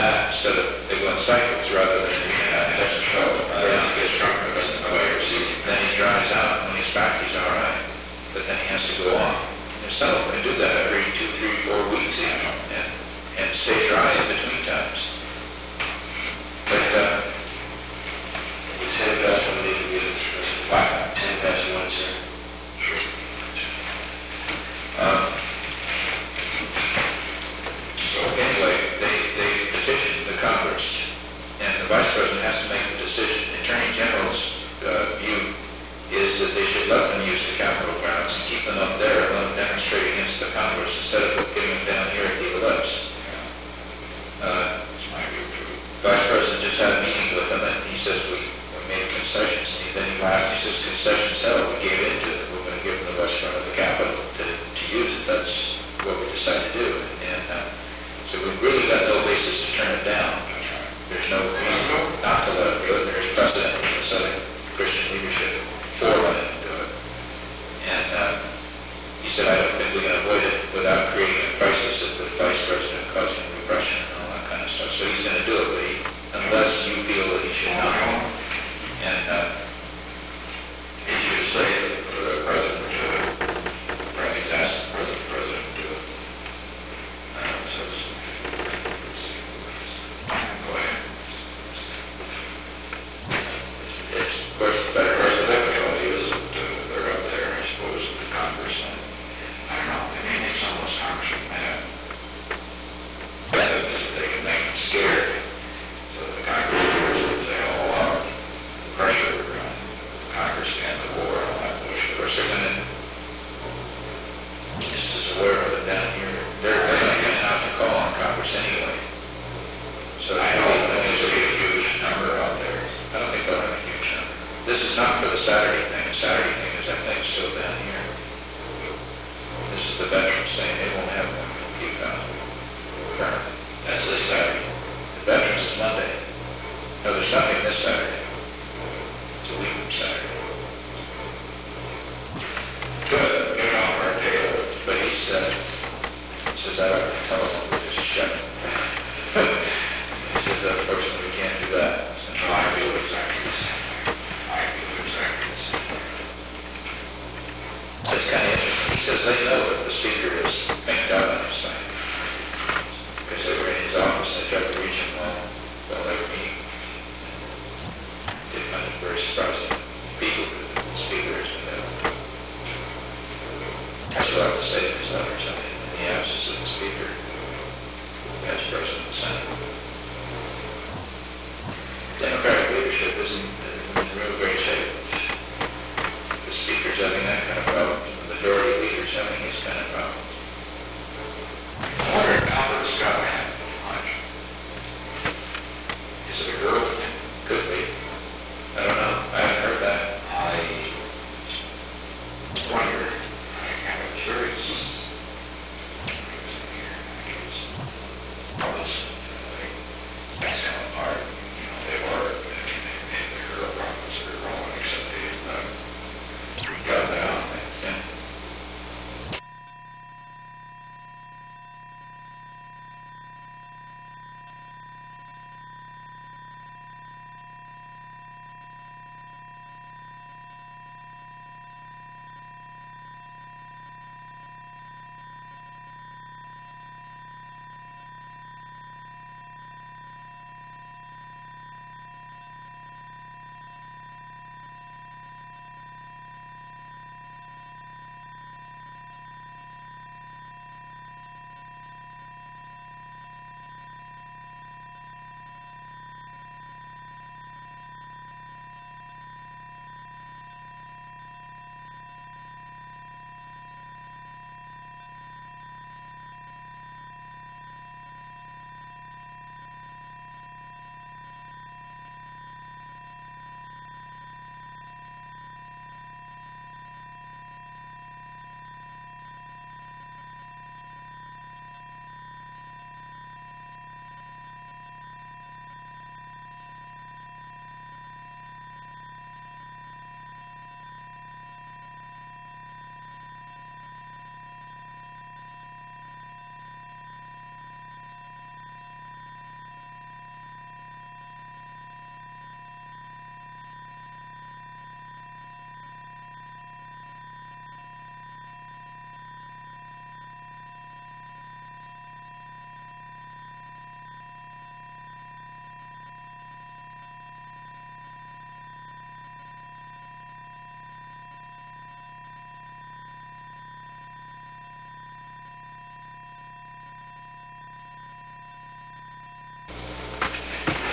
that instead of they go in cycles rather than It doesn't show. It gets stronger, it doesn't go every season. then he dries out. When he's back, he's all right, but then he has to go on. And some of them do that every 2, 3, 4 weeks even, and stay dry in between times. But We say that's when we need to use it for 10 past 1, sir. So anyway, they petitioned the Congress, and the Vice President has to make the decision. The Attorney General's view is that they should let them use the Capitol grounds and keep them up there and let them demonstrate against the Congress instead of getting them down here at the ellipse. Vice President just had a meeting with them, and he says we made concessions. And then he laughed. He says, concessions hell, we gave in to it. We're going to give them the restaurant of the Capitol to use it. That's what we decided to do. And so we've really got no basis to turn it down. There's no reason not to let it do it. There's precedent in the Southern Christian leadership for letting them do it. And he said, I don't think we can avoid it without creating a crisis of the Vice President causing repression and all that kind of stuff. So he's going to do it, but unless you feel that he should not. And He should say that the president should, or he's asked the president to do it. So go ahead. it's, of course, better. The difficulty is that they're up there, I suppose, in the Congress, and I don't know, they may make some of those congressmen mad. They can make them scared, so the Congress leaders, they all allow pressure on Congress and the war and all that Of bullshit. course, they're going to, just as aware of it down here, they're going to get out to call on Congress anyway. So I know that there's a huge number out there. I don't think they'll have a huge number. This is not for the Saturday thing. The Saturday thing is, I think, still down here. This is the veterans thing. They won't have one for Peak County currently. That's this Saturday. The veterans is Monday. No, there's nothing this Saturday. It's a week from Saturday. Good, get on our tail. But he says that our telephone was just shut. He says,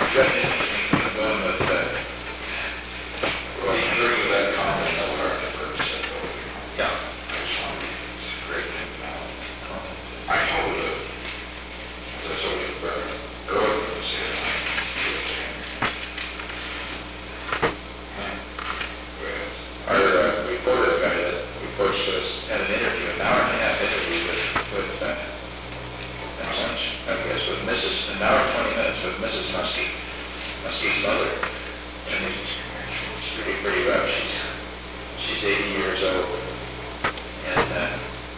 got an interesting thing going with that. Well, you agree with that comment, no hard to purchase it, though. Yeah. I just want to, it's a great thing now. I know that, that's what we were earlier this year. Our reporter guy that reports to us had an interview, an hour and a half interview with at lunch, I guess, with Mrs., an hour and 20 minutes with Mrs. Muskie, Muskie's mother. And it's pretty rough. She's 80 years old. And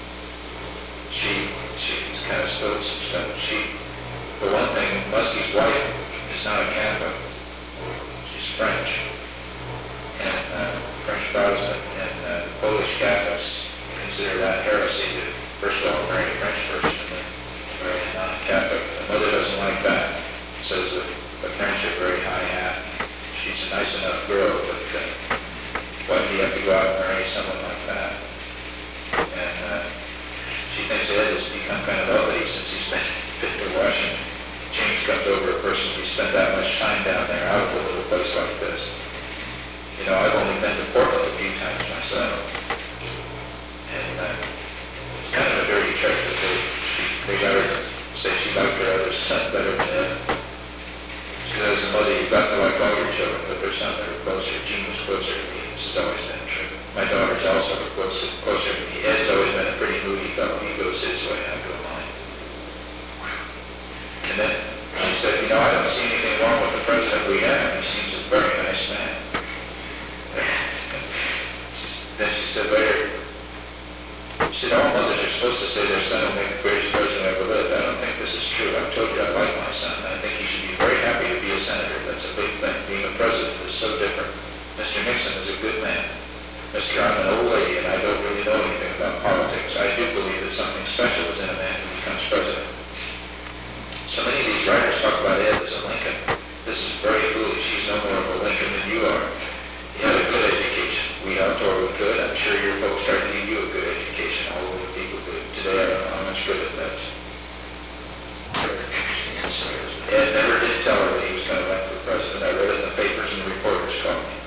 she's kind of stowed some stuff. For one thing, Muskie's wife is not a Catholic. She's French. And French Protestant, and Polish Catholics consider that heresy to, first of all, marry a French person and then marry a non-Catholic. The mother doesn't like that. Says that the French are very high hat. She's a nice enough girl, but why do you have to go out and marry someone like that? And she thinks Ed has become kind of uppity since he's been to Washington. Change comes over a person who spent that much time down there out of a little place like this. You know, I've only been to Portland a few times myself, and it's kind of a dirty trick that they got her to say she liked her other son better than Ed. She says, mother, you've got to like all your children, but there's some that are closer. Gene was closer to me. This has always been true. My daughters also are closer to me. Ed's always been a pretty moody fellow. He goes his way, I go mine. And then she said, you know, I don't see anything wrong with the president we have. He seems a very nice man. Then she said later, she said, all mothers are supposed to say their son will make the greatest president ever lived. I don't think this is true. I've told you I like my son. I think he should be very happy to be a senator. That's a big thing. Being a president is so different. Mr. Nixon is a good man. Mr. I'm an old lady and I don't really know anything about politics. I do believe that something special is in a man who becomes president. So many of these writers talk about Ed as a Lincoln. This is very foolish. He's no more of a Lincoln than you are. He had a good education. We outdoor with good. I'm sure your folks tried to give you a good education. All over the people do. Today I don't know how much good it does. Ed never did tell her that he was going to run for president. I read it in the papers and the reporters called me.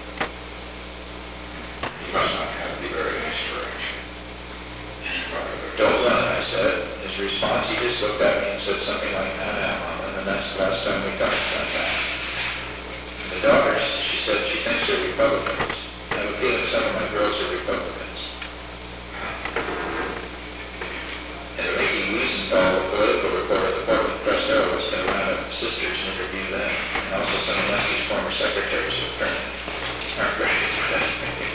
He must not have the very inspiration. Don't run, I said. His response, he just looked at me and said something like, no, Mom. And then that's the last time we talked about that. And the daughters, she said she thinks they're Republicans. I have a feeling some of my girls are Republicans. And Mickey Wiesenthal, a political reporter at the Portland Press Herald, was going to round up sisters and interview them. And also some of Leslie's former secretaries who apparently aren't ready for that.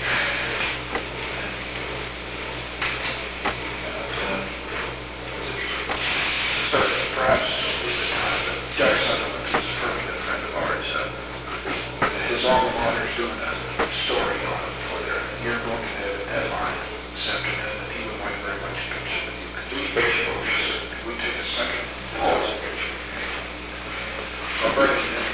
So perhaps Jack Sunderland is a very good friend of ours. His alma mater is doing a story on it for their yearbook headline this afternoon, and he would like very much a picture with you. Could we picture, could we take a second pause and picture? I'll bring it in.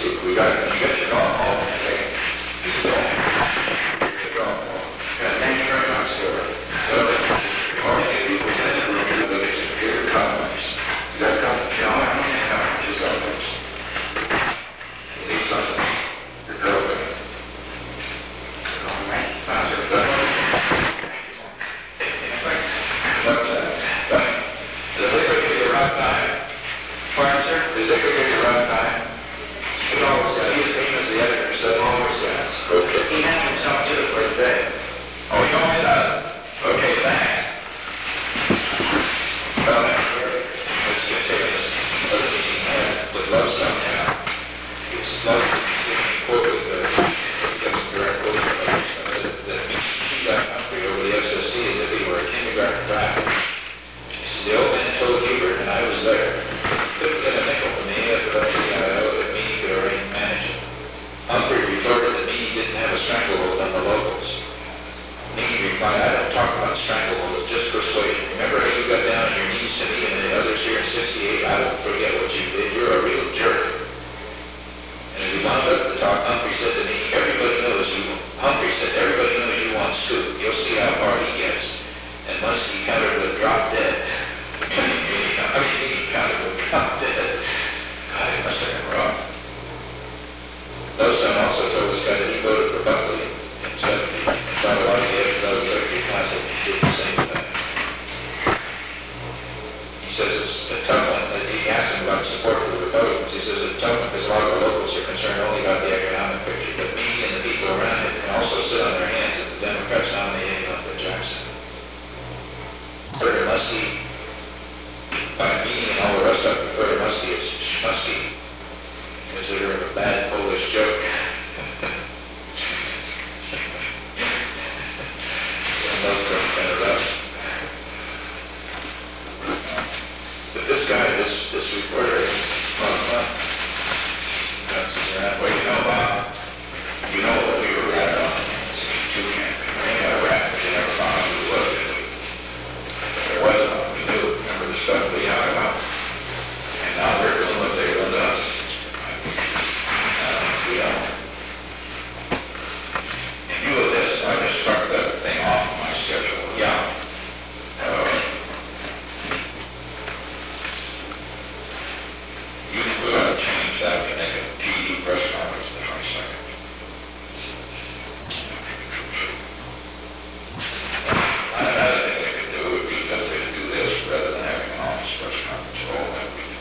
see, you got your dog home, okay? He's a dog. Your dog home. Yeah, thank you very much, sir. So, okay, people in the room, you look at your computer comments. You got a couple, you know, I don't think how much is others. You need something. Your girlfriend. All right. How's your girlfriend? What's that? Does it give you the right time? Pardon, sir? Does it give you the right time? It always does. He's as the editor said, always does. Okay. He has himself to the first day. Oh, he always does? Okay, thanks. Well, that's great. Let's get to this other meeting with Lovestone now. It's Lovestone getting quoted that direct quote that he got Humphrey over the SSC as if he were a kindergarten brat. He said, the old man told Hubert, and I was there. Couldn't get a nickel from me after I know that Meany could already manage it. Humphrey retorted that Meany didn't have a stranglehold on the locals. Meany replied, I don't talk about stranglehold, just persuasion. Remember how you got down on your knees to me and the others here in 68? I won't forget what you did. You're a real jerk. And as we wound up the talk, Humphrey said to me, everybody knows you wants to. You'll see how far he gets. And once he countered with drop dead. He countered with drop dead. God, he must have been wrong. Lovestone also told this guy that he voted for Buckley in 70. And thought a lot of the other executive council did the same thing. He says it's a tough one. He asked him about support for the Republicans. He says it's tough because a lot of the locals are concerned only about the economic picture. But me and the people around him can also sit on their hands if the Democrats nominate Uncle Jackson. Further Muskie, by Meany and all the rest of it, Further Muskie is Schmuskie. Consider it a bad Polish joke. And those are kind of rough. But this guy, this reporter, is bounces around. Well, you know what we were ratted on. We had a rat, but you never found out who it was. There was one. We knew. Remember the stuff we had about? And now they're doing what they done to us. We don't. In view of this, I just start that thing off on my schedule. Yeah. You can change that to make a TV press conference the 22nd. Another thing they could do would be that they could do this rather than having an office press conference all that week.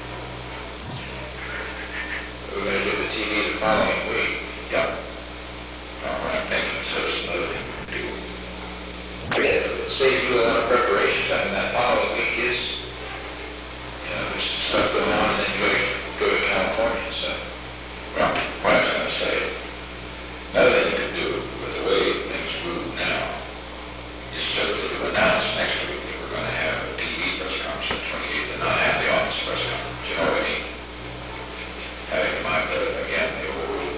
We're going to do the TV the following week. Yeah. We're not making a citizen of it. Save you a lot of preparation time. That following week is, there's stuff going on, and then you go to California. So, well, what I was going to say, another thing you could do with the way things move now is simply to announce next week that we're going to have a TV press conference on the 28th and not have the office press conference. You know what I mean? Having in mind that, again, the overrule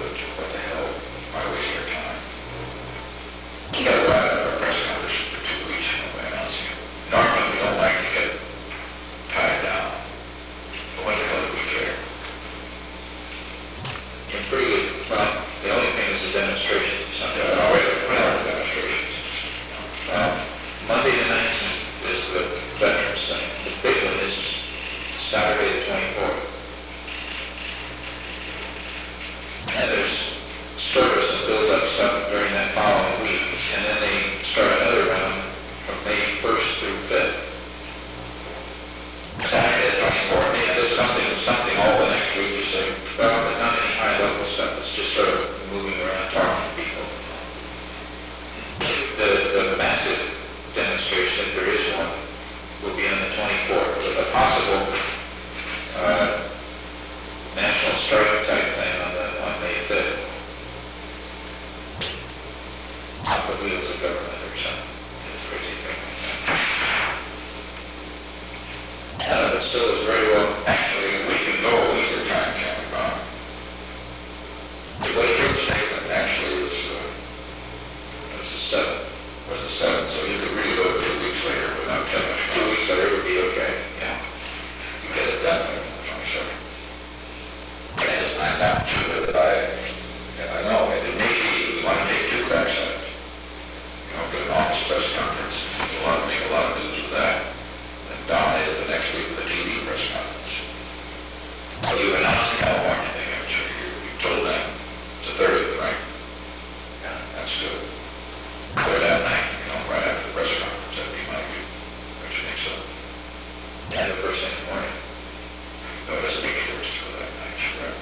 You announced the California thing, haven't you? You told them it's the 30th, right? Yeah, that's good. Or that night, right after the press conference, that'd be my view. Don't you think so? Yeah, the first thing in the morning. No, it doesn't make any difference for that night, sure.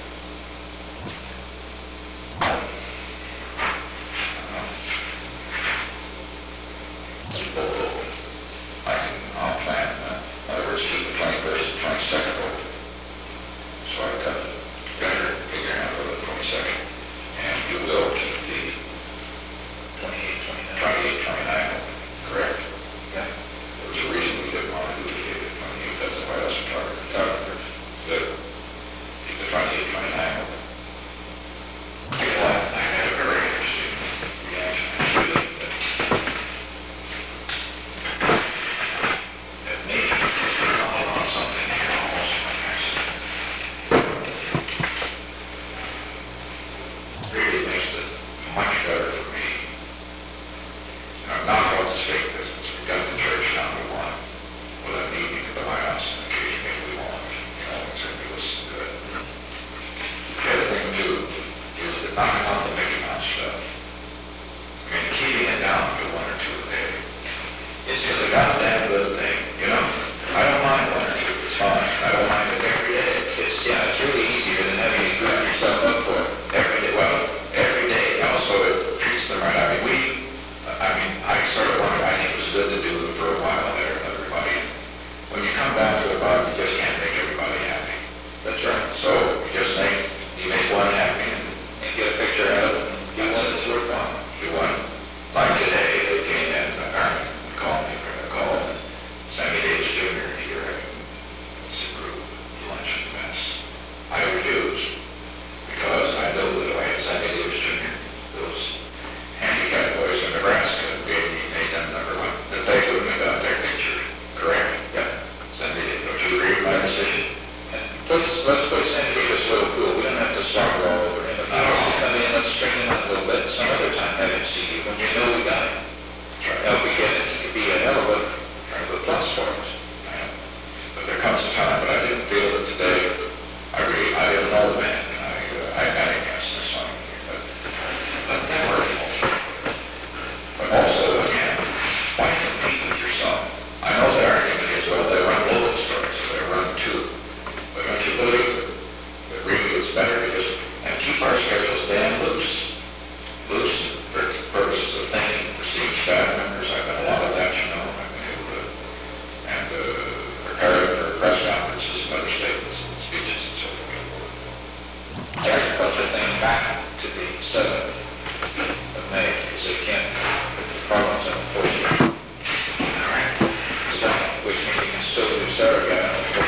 I'll plan, in other words, keep the 21st and 22nd open. So I got better figure out for the 22nd. And you will keep the 28, 29 open, correct? Yeah. There was a reason we didn't want to do the 28, that's the White House photographer. Good. Keep the 28, 29 open. I had a very interesting reaction, actually, that maybe we're all on something here almost by accident. Really makes it much better for me. Not about the state business. We got the church now we want. We'll have an evening at the White House and occasionally we want. It's going to be listened to it. The other thing too is that knocking out the Mickey Mouse stuff. I mean, keeping it down to 1 or 2 a day. It's just a goddamn good thing, I don't mind 1 or 2, it's fine. I don't mind it every day. It's really easier than having to group yourself up for it. Every day, well, every day. Also, it treats them right. I sort of wondered, I think it was good to do it for a while there, everybody. When you come down to the bottom, you just can't make everybody happy. That's right. So, you make one happy and Get a picture out of it, and do one that's worthwhile. do one. Like today, they came in, called me, Sammy Davis Jr. here at this group, lunch and mess. I refused, because I know that if I had Sammy Davis Jr., those handicapped boys in Nebraska, made them number 1, that they wouldn't have got their picture. Correct? Yeah. Sammy Davis, don't you agree with my decision? And let's put Sandy Davis a little cool. We don't have to start all over him. Let's string him up a little bit. Some other time have him see you when you know we got him. Now, if we get it, he could be a hell of a plus for us. But there comes a time, but I didn't feel that today, I didn't know the man, I had against this song, but they were awful. But also, again, why compete with your son? I know the argument is, well, they run bullet stories, so they run 2. But don't you believe that really it's better to just keep our schedules damn loose for purposes of thinking, receiving staff members. I've done a lot of that, I've been able to, and prepare for press conferences and other statements and speeches and so forth. The agriculture thing back to the 7th of May, because they can't put the problems on the 14th. All right. So, which means you can still do Sarah.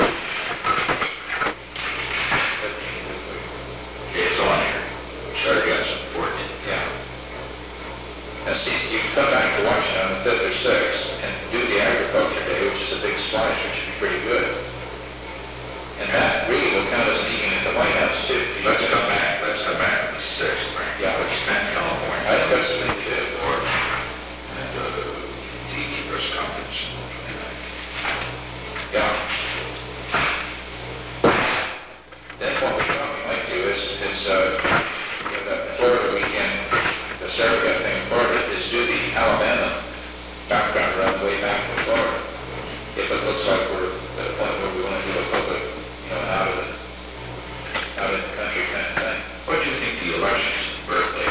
It's on here. Sargas's important. Yeah. Now see, you can come back to Washington on the 5th or 6th and do the agriculture day, which is a big splash, which should be pretty good. And that really will count as an evening at the White House too. Let's come back on the 6th, right? Yeah. Let's spend California. I think that's the thing to do. Or the TV press conference. Yeah. Then what we probably might do is that Florida weekend, the Sarah thing in Florida, is do the Alabama background run way back to Florida. If it looks like we're at a point where we want to do a public, out in the country kind of thing. What do you think the elections birthday?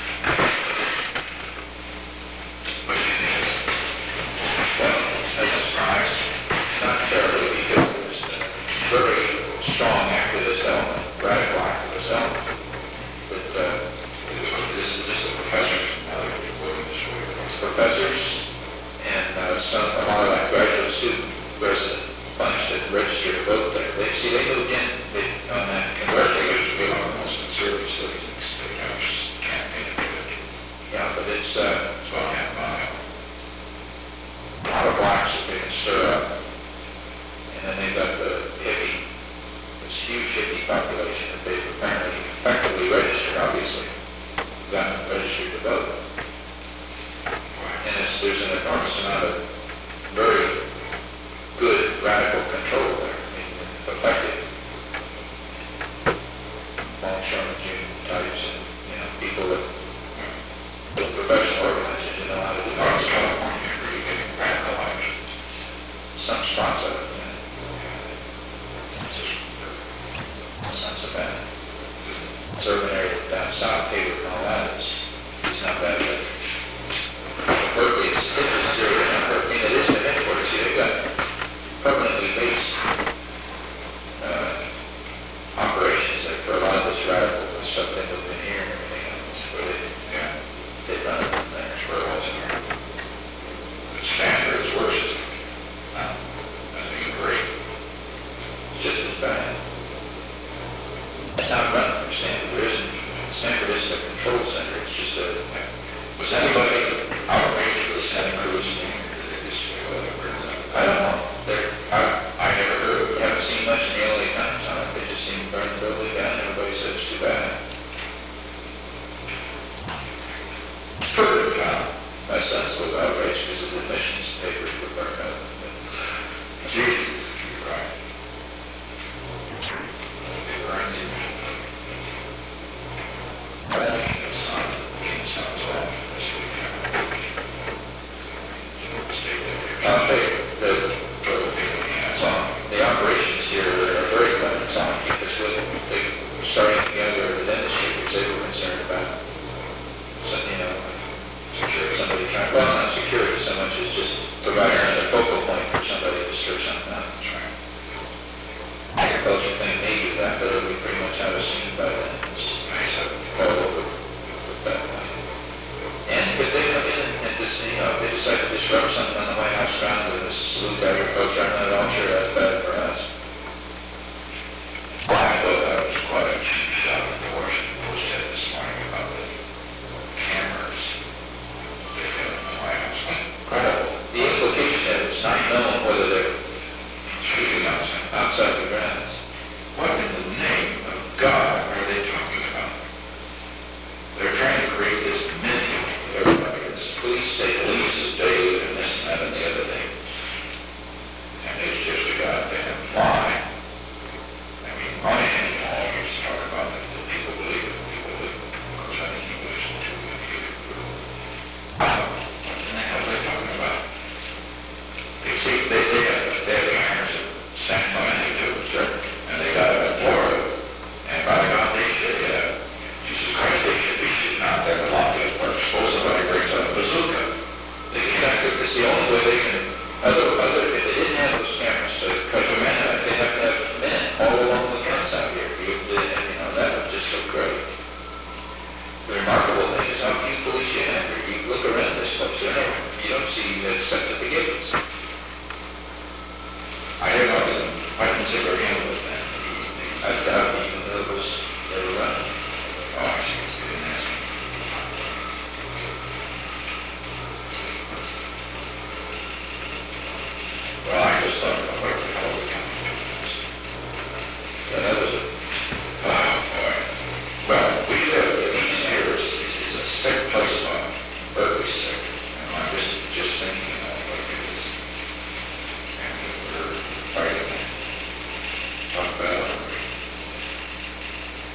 What do you think? Well, that's a surprise. Not terribly, because there's a very strong activist element, radical activist element. But This is just a professor from Hollywood voting this way. it's professors and a lot of like graduate student resident bunch that registered to vote there. They moved in on that Birthday conversion. used to be one of the most conservative cities in the state. I was just campaigning for it. Yeah, but it's It's about half a mile. a lot of blacks that they can stir up. And then they've got the hippie, this huge hippie population that they've apparently effectively registered, obviously. Got registered to vote. And there's an enormous amount of very good radical control there. I mean, effective. not so bad. Urban area down south, Hayward and all that is not bad, but Berkeley is area, and it is the headquarters. See, they've got permanently based operations that for a lot of this radical stuff they move in here and everything else, where they run it from there. That's where it was here. The Stanford is worse. That's even great. It's just as bad. It's not running from Stanford. Stanford isn't a control center. It's just a... Was anybody outraged for the Santa Cruz thing? I don't know. I never heard of I it. haven't seen much in the LA Times on it. They just seem to burn the building down. Everybody says it's too bad. Further down. My son's a little outraged because of the admissions papers were burned up. Jesus, you're right. They burned it. Sounds off this weekend. I'll tell you, the operations here are very limited on because they were starting together with industry because they were concerned about somebody trying, well, not security so much as just providing another focal point for somebody to stir something up. Agriculture thing may do that, but it'll be pretty much out of scene by then. It's all over with that point. And if they look in at this, if they decide to disrupt something on the White House ground with this loose agriculture, I'm not at all sure that's bad for us. Well, I thought that was quite a cheap shot of the Washington Post had this morning about the cameras they had in the White House. Incredible. The implication that it's not known whether they're Shooting outside the grounds. What in the name of God are they talking about? They're trying to create this myth with everybody. This police is daily and this and that and the other thing. And it's just a goddamn lie. I mean, money anymore, you just talk about it. People believe it. Because I think you listen to it. What the hell are they talking about? You see, they have cameras that stand behind you too, sir. And they got it in Florida. And by God, they should have. Jesus Christ, they should be shooting out there a lot of work. Suppose somebody brings up a bazooka. They can it's the only way they can, if they didn't have those cameras to cut them in, they'd have to have men all along the fence out here. That was just so great. The remarkable thing is how few police you have here. You look around this place, you don't see except at the gates. I didn't see where he was then. I doubt even though they were running. Oh, I see. You didn't ask me. Well, I just thought about where the hell we come from. Yeah, that was Oh, boy. Well, we live in these years. It's a sick place on Berkeley sick. And I'm just thinking what it is. And we're fighting. Talk about it.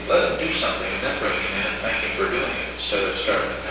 let him do something and then bring him in and thank him for doing it, instead of starting